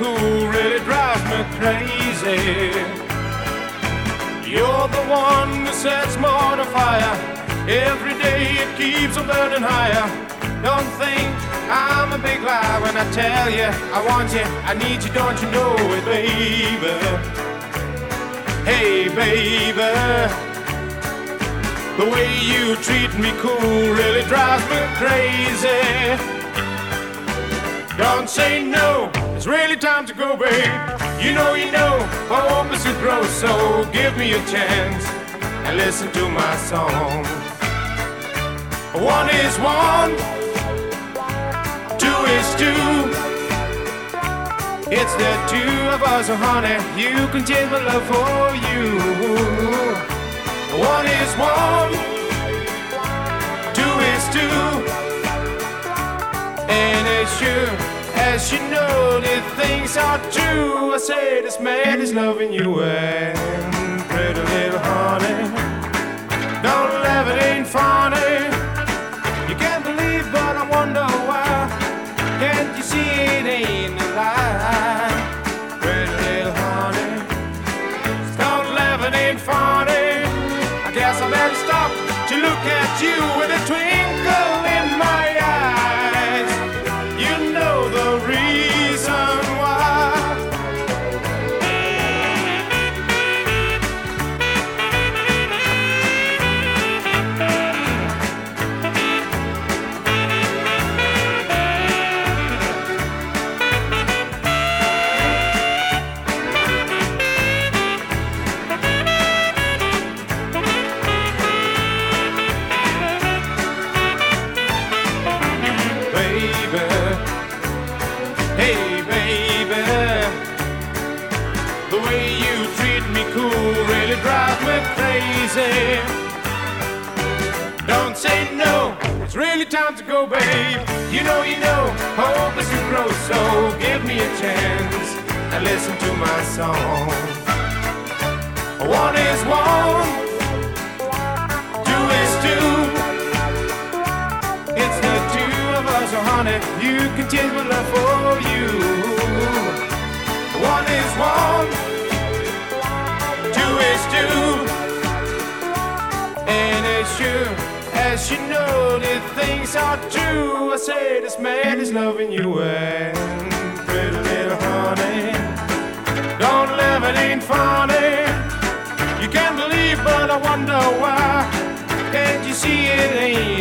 cool really drives me crazy. You're the one that sets more to fire. Every day it keeps on burning higher. Don't think I'm a big lie when I tell you I want you, I need you, don't you know it, baby? Hey, baby, the way you treat me cool really drives me crazy. Don't say no, it's really time to go, babe. You know, hope is to grow, so give me a chance and listen to my song. One is one, two is two. It's the two of us, oh honey, you can change my love for you. One is one, two is two. And as sure as you know that things are true, I say this man is loving you, and pretty little honey, don't laugh, it ain't funny. You can't believe, but I wonder why. Can't you see it ain't a lie? Pretty little honey, don't laugh, it ain't funny. I guess I better stop to look at you with a twinkle in my eyes. You know the reason why. Hey baby, the way you treat me cool really drives me crazy. Don't say no, it's really time to go, babe. You know, hope is to grow, so give me a chance and listen to my song. One is one, two is two. It's the two of us, oh honey, you can change my love for you. One is one, two is two. And as sure as you know that things are true, I say this man is loving you, and pretty little honey, don't laugh, it ain't funny. You can't believe, but I wonder why. Can't you see it ain't